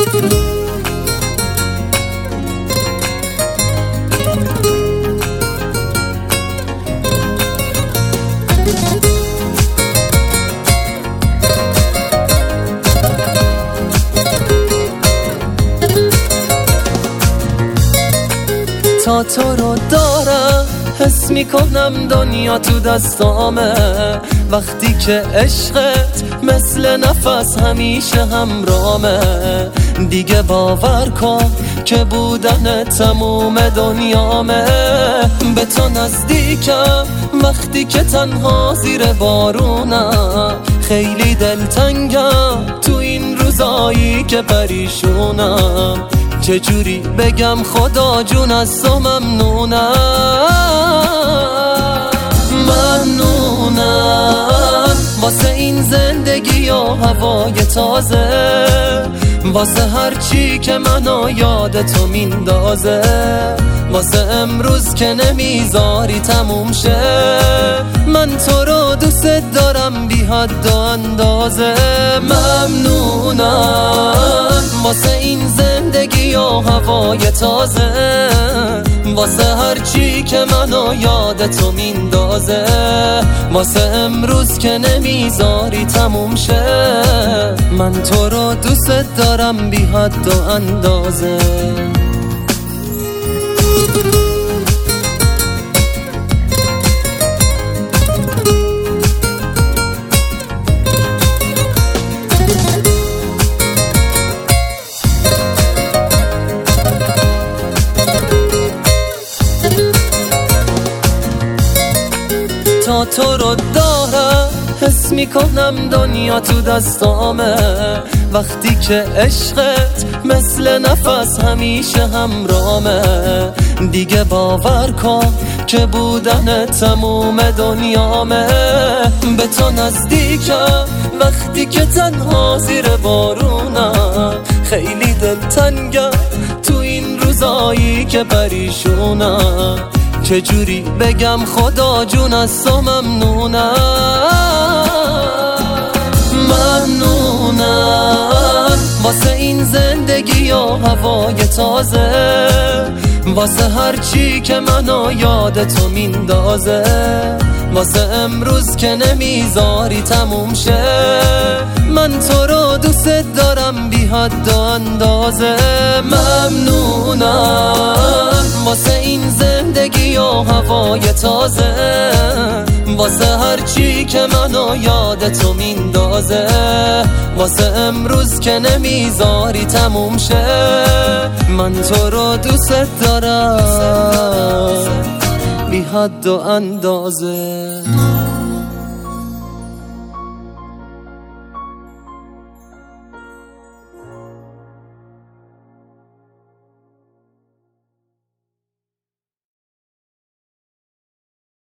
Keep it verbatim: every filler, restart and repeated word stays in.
تا تو رو دارم حس میکنم دنیا تو دستامه، وقتی که عشقت مثل نفس همیشه همرامه. دیگه باور کن که بودن تموم دنیامه. به تو نزدیکم وقتی که تنها زیر بارونم، خیلی دلتنگم تو این روزایی که پریشونم. چجوری بگم خدا جون از تو ممنونم. ممنونم واسه این زندگی و هوای تازه، واسه هر چی که منو یاد تو میندازه، واسه امروز که نمیذاری تموم شه. من تو رو دوست دارم بی حد و اندازه. ممنونم واسه این زندگی و هوای تازه، واسه هر چی که منو یاد تو میندازه، واسه امروز که نمیذاری تموم شه. من تو رو دوست دارم بی حد و اندازه. تا تو رو دارم حس میکنم دنیا تو دستامه، وقتی که عشقت مثل نفس همیشه همرامه. دیگه باور کن که بودن تموم دنیامه. به تو نزدیکم وقتی که تنها زیر بارونم، خیلی دلتنگم تو این روزایی که پریشونم. چجوری بگم خدا جون از تو ممنونم. ممنونم واسه این زندگی و هوای تازه، واسه هر چی که منو یاد تو میندازه، واسه امروز که نمیذاری تموم شه. من تو رو دوست دارم بی حد و اندازه. ممنونم واسه این زندگی و هوای تازه، واسه هر چی که منو یاد تو میندازه، واسه امروز که نمیذاری تموم شه. من تو رو دوست دارم بی حد و اندازه.